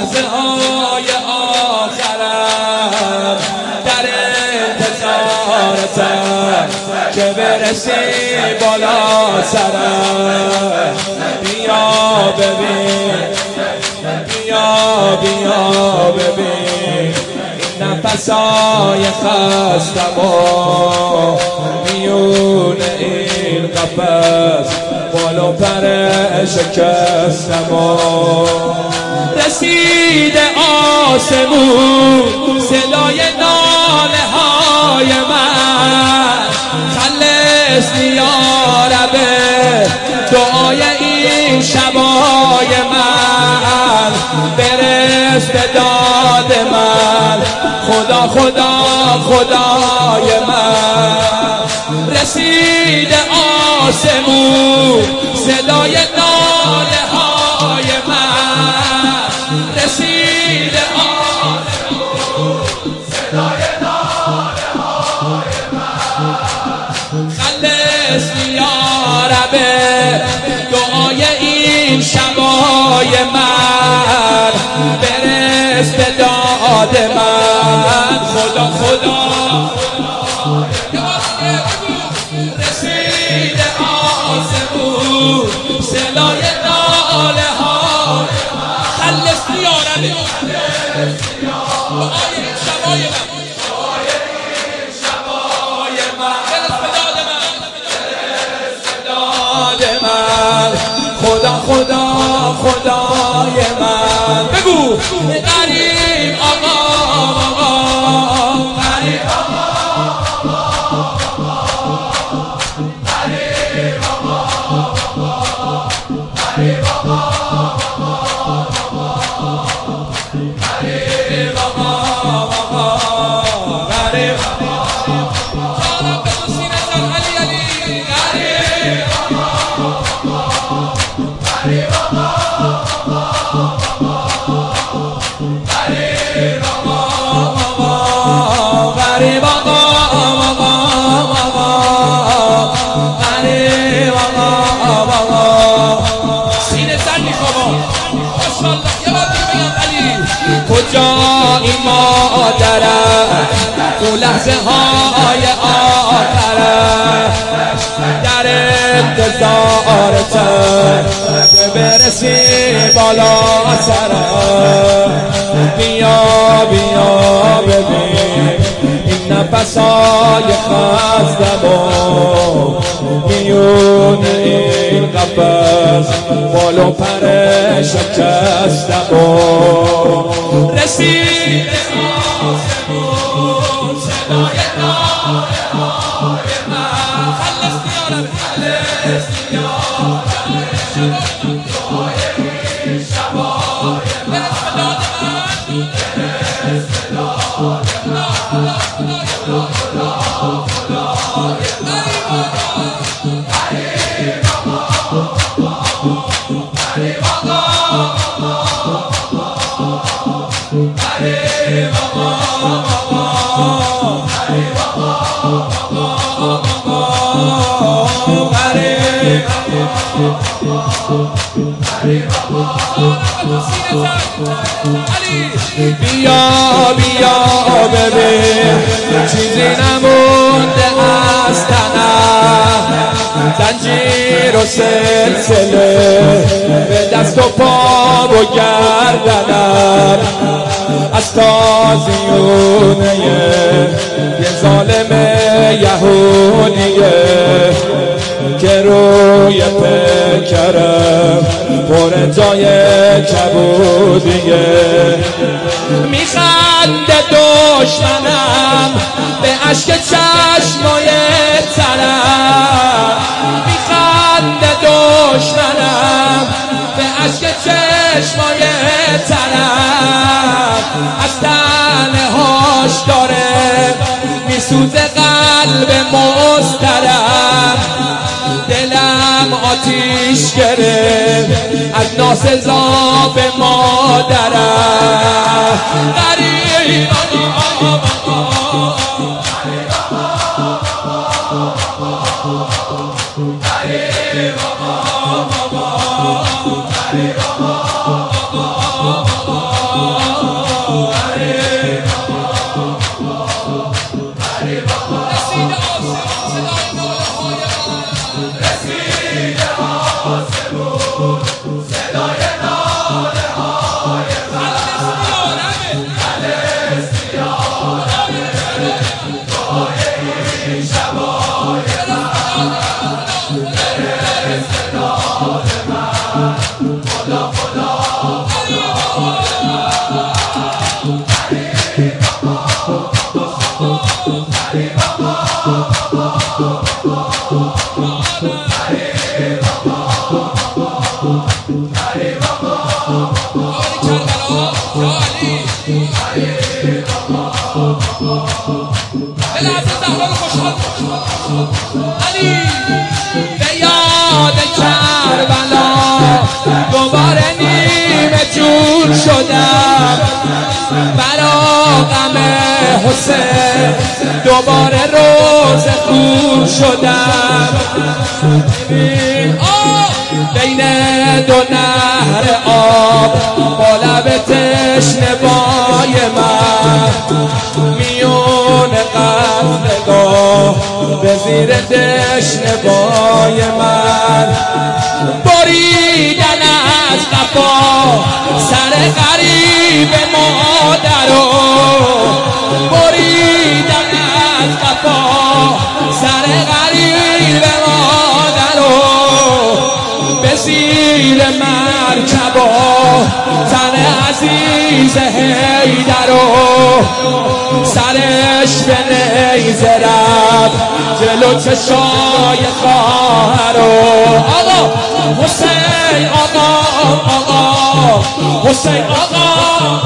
لحظه های آخرم در انتظارتم که برسی بالا سرم. بیا ببین، بیا ببین نفسای خستم و میون این قفس بال و پر شکستم و رسید آسمون صدای ناله های من. خلصنی یا رب دعای این شبای من، برس به داد من خدا خدا خدای من. رسید آسمون صدای ناله های من، رسید آسمون صدای ناله های من. خلصنی یا رب دعای این شبای من، برس به داد من خدا خدا. رسید آسمون صدای ناله ها، خلصنی یا رب دعای این شبای من، خدا خدا خدای من. بگو غریب آقا غریب آقا غریب آقا غریب آقا غریب آقا غریب کجا این مادرم تو لحظه های آخرم در انتظارتم که برسی بالا سرم. بیا ببین این نفسای خستم و میون این قفس بال و پر شکستم و رسید آسمون صدای ناله های من. خلصنی یا رب خلصنی یا رب دعای این شبای من، برس به داد من، بیا ببین چیزی نمونده از تنم، زنجیر و سلسله به دست و پا و گردنم، از تازیونه یه ظالم یهودیه که روی پیکرم پر جای کبودیه. میخنده دشمنم به اشک چشمای ترم، میخنده دشمنم به اشک چشمای ترم، از تنهاش داره میسوزه قلب مضطرب، دلم آتیش گرفت از ناسزا به مادرم. غریب به یاد کربلا دوباره نیمه جون شدم، برا غم حسین دوباره روز خون شدم. بین دو نهر آب با لب تشنه بای من، میون قطره‌گاه به زیر دشنه بای من، بریدن از قفا سر غریب مادرو، بریدن از قفا سر غریب مادرو، به زیر مرکبا تن عزیز حیدرو، سرش به نیزه رفت جلو چشای خواهرو. آقا حسین، آقا حسین، آقا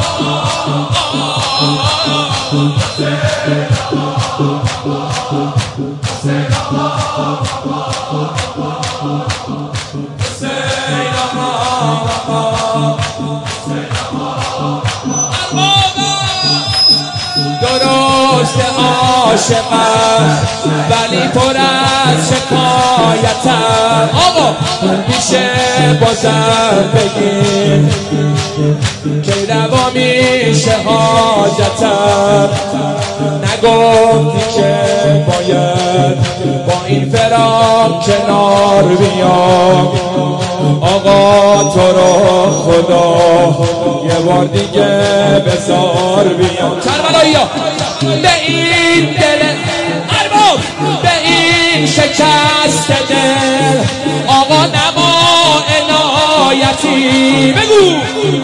درست عاشقم ولی پر از شکایتم. آقا میشه بازم بگیم که روا میشه حاجتم، نگفتی که باید با این فراق کنار بیام. آقا تو رو خدا یه بار دیگه بذار بیام. کربلایی‌ها به این دل ارباب، به این شکست دل، آقا نما عنایتی بگو.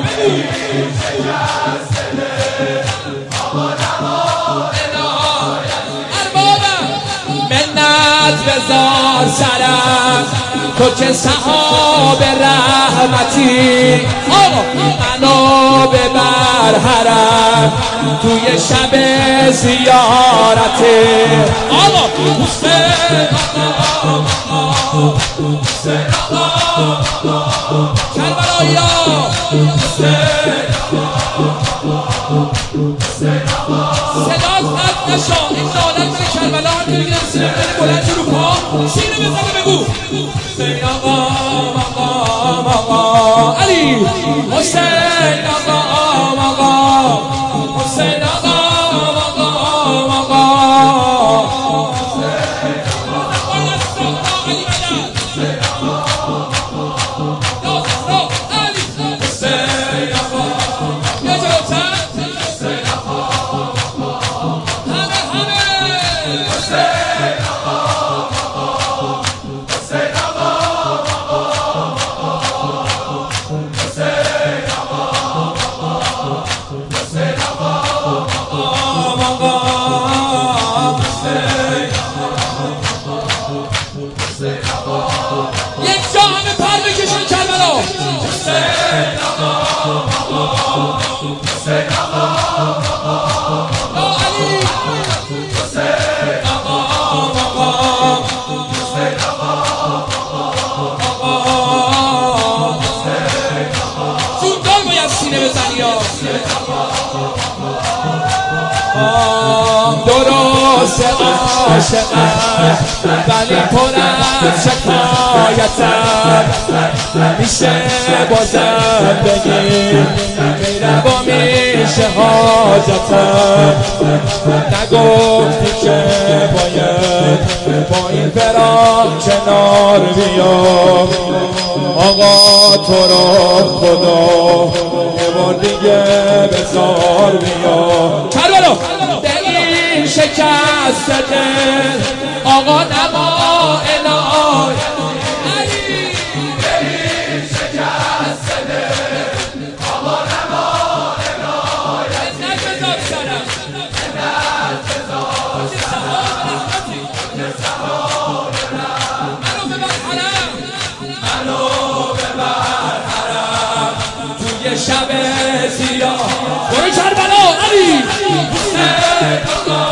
منت بذار سرم تو که صحاب رحمتی، آقا منو ببر حرم توی شب زیارتی. آقا حسین، کربلایی‌ها صدات قد نشا، این نالت به کربلا هم که بگیرم سینه بزنه بلند رو پا، سینه بزنه بگو حسین آقا، آقا آقا علی حسین آقا، آقا حسین آقا، آقا آقا درست عاشقم ولی پر از شکایتم، میشه بازم بگیم که روا شهادتم نگفتی که باید با این فراق کنار بیام آقا تو را خدا یه بار دیگه بذار بیام کربلا به این شکست دل آقا نما الهی به این شکست دل آقا نما الهی نگذار سرم نگذار منو ببر حرم توی شب سیاه برو کربلا علی